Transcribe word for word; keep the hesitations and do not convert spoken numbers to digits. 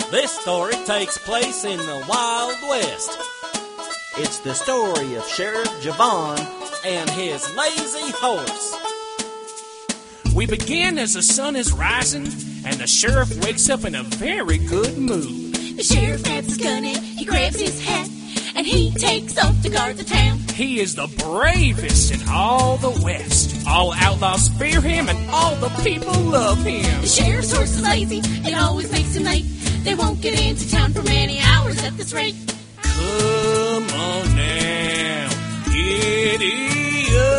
This story takes place in the Wild West. It's the story of Sheriff Javon and his lazy horse. We begin as the sun is rising, and the sheriff wakes up in a very good mood. The sheriff grabs his gun and he grabs his hat, and he takes off to guard the town. He is the bravest in all the West. All outlaws fear him, and all the people love him. The sheriff's horse is lazy, it always makes him late. They won't get into town for many hours at this rate. Come on now, giddy up.